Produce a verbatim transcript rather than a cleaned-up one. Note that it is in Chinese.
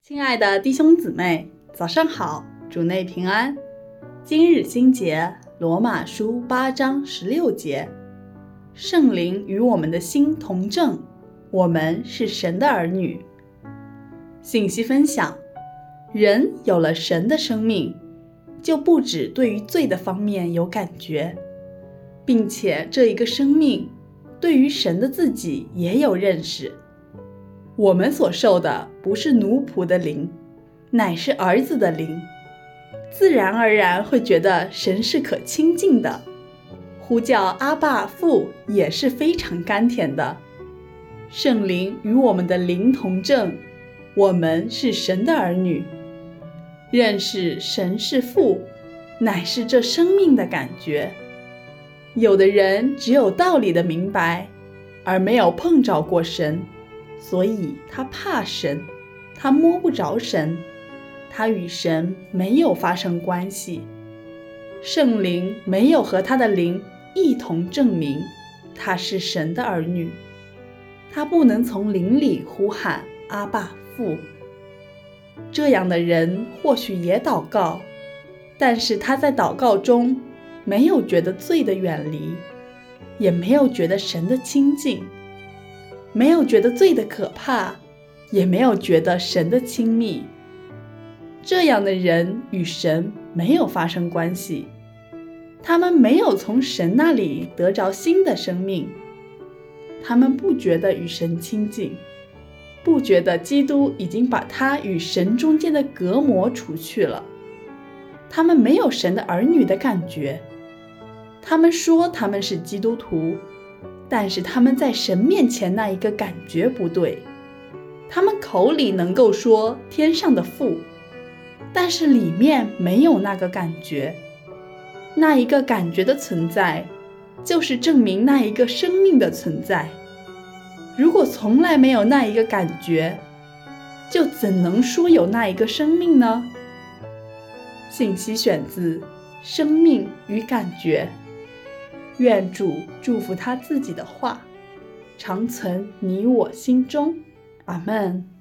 亲爱的弟兄姊妹，早上好，主内平安。今日新节，罗马书八章十六节，圣灵与我们的心同证，我们是神的儿女。信息分享：人有了神的生命，就不只对于罪的方面有感觉，并且这一个生命对于神的自己也有认识。我们所受的不是奴仆的灵，乃是儿子的灵，自然而然会觉得神是可亲近的，呼叫阿爸父也是非常甘甜的。圣灵与我们的灵同证，我们是神的儿女。认识神是父，乃是这生命的感觉。有的人只有道理的明白，而没有碰着过神，所以他怕神，他摸不着神，他与神没有发生关系。圣灵没有和他的灵一同证明他是神的儿女，他不能从灵里呼喊阿爸父。这样的人或许也祷告，但是他在祷告中没有觉得罪的远离，也没有觉得神的亲近，没有觉得罪的可怕，也没有觉得神的亲密。这样的人与神没有发生关系，他们没有从神那里得着新的生命，他们不觉得与神亲近，不觉得基督已经把他与神中间的隔膜除去了。他们没有神的儿女的感觉。他们说他们是基督徒，但是他们在神面前那一个感觉不对。他们口里能够说天上的父，但是里面没有那个感觉。那一个感觉的存在，就是证明那一个生命的存在。如果从来没有那一个感觉，就怎能说有那一个生命呢？信息选自《生命与感觉》。愿主祝福他自己的话，常存你我心中。阿们。